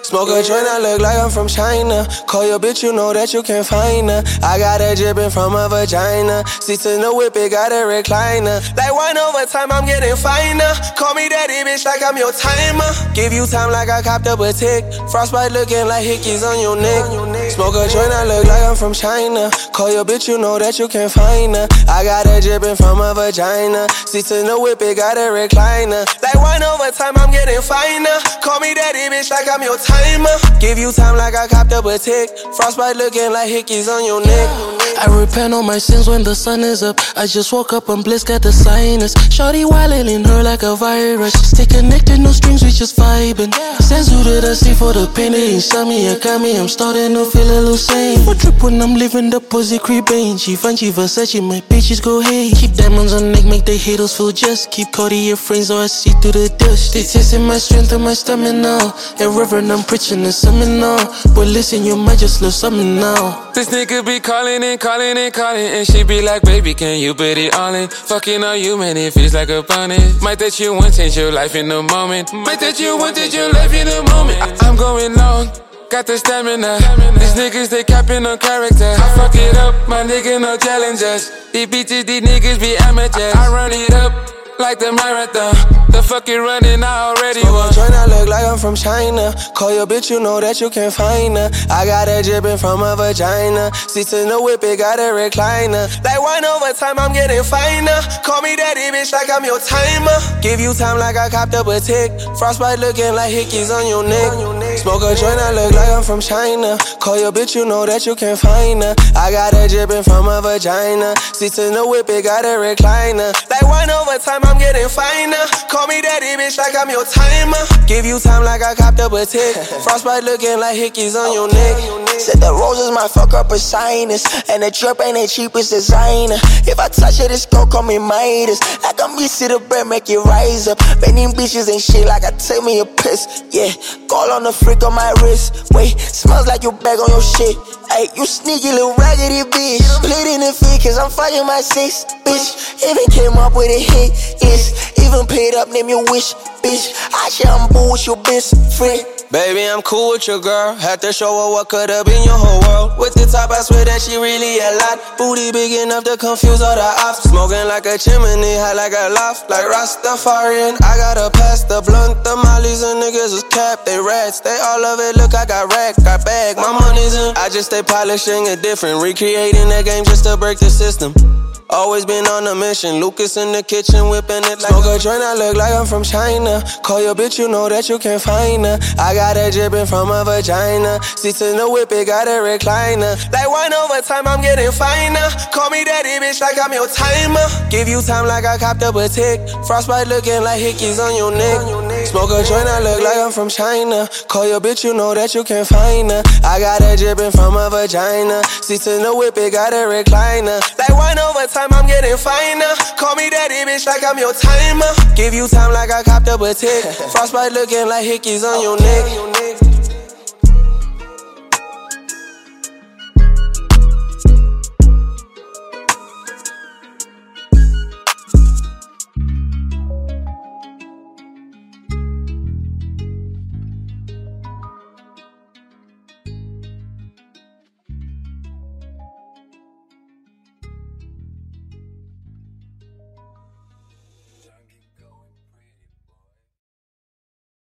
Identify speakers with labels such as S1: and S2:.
S1: Smoke a joint, I look like I'm from China. Call your bitch, you know that you can find her. I got her dripping from a vagina. Seats in the whip, it got a recliner. Like wine over time, I'm getting finer. Call me daddy, bitch, like I'm your timer. Give you time like I copped up a tick. Frostbite looking like hickeys on your neck. Smoke a joint, I look like I'm from China. Call your bitch, you know that you can find her. I got her dripping from a vagina. Seats in the whip, it got a recliner. Like wine over time, I'm getting finer. Call me daddy, bitch, like I'm your timer. Give you time like I copped up a tick. Frostbite looking like hickeys on your neck.
S2: I repent on my sins when the sun is up. I just woke up and bliss got the sinus. Shorty wildin' in her like a virus. Stay connected, no strings, we just vibing. Senzu to the sea for the pain. They inside me, I got me, I'm starting to feel a little sane. What trip when I'm living the pussy creeping. She Givenchy, Versace, my bitches go hey. Keep diamonds on neck, make the haters feel just. Keep Cartier frames so I see through the dust. They testing my strength and my stamina. And Reverend, I'm preaching a seminar. But listen, you might just love something now.
S3: This nigga be calling and calling and calling, and she be like, baby, can you put it all in? Fucking on you, man, it feels like a bonus. Might that you want, change your life in a moment. Might that you want, change your life in a moment. I'm going long, got the stamina. These niggas, they capping on character. I fuck it up, my nigga, no challengers. These bitches, these niggas be amateurs. I run it up like the marathon. The fucking running, I already won.
S1: Joint, I look like I'm from China. Call your bitch, you know that you can find her. I got her dripping from a vagina. Seats in the whip, it got a recliner. Like wine over time, I'm getting finer. Call me daddy, bitch, like I'm your timer. Give you time like I copped up a tick. Frostbite looking like hickeys on your neck. Smoke a joint, I look like I'm from China. Call your bitch, you know that you can find her. I got her dripping from a vagina. Seats in the whip, it got a recliner. Like wine over time, I'm getting finer. Call me daddy, bitch, like I'm your timer. Give you time like I copped up a tick. Frostbite looking like hickeys on your neck.
S4: Said the roses might fuck up a sinus. And the drip ain't the cheapest designer. If I touch it, it's gon' call me Midas. Like I'm used to the bread, make it rise up. Man, them bitches ain't shit like I take me a piss. Yeah, call on the freak on my wrist. Wait, smells like you bag on your shit. Ay, you sneaky little raggedy bitch. Played in the feet cause I'm fucking my sis, bitch. Even came up with a hit, yes. Even paid up, name your wish, bitch. I share I'm boo with your best friend.
S1: Baby, I'm cool with your girl. Had to show her what could've been your whole world. With the top, I swear that she really a lot. Booty big enough to confuse all the ops. Smoking like a chimney, high like a loft. Like Rastafarian, I gotta pass the blunt. The mollies and niggas is capped, they rats. They all of it, look, I got rack, got bag. My money's in. I just stay polishing it different. Recreating that game just to break the system. Always been on a mission. Lucas in the kitchen whipping it like smoke a joint, I look like I'm from China. Call your bitch, you know that you can find her. I got her dripping from a vagina. Seats in the whip, it got a recliner. Like wine over time, I'm getting finer. Call me daddy, bitch, like I'm your timer. Give you time like I copped up a tick. Frostbite looking like hickeys on your neck. Smoke a joint, I look like I'm from China. Call your bitch, you know that you can find her. I got her dripping from a vagina. Seats in the whip, it got a recliner. Like wine over time, I'm getting finer. Call me daddy, bitch, like I'm your timer. Give you time like I copped up a tick. Frostbite looking like hickeys on your neck.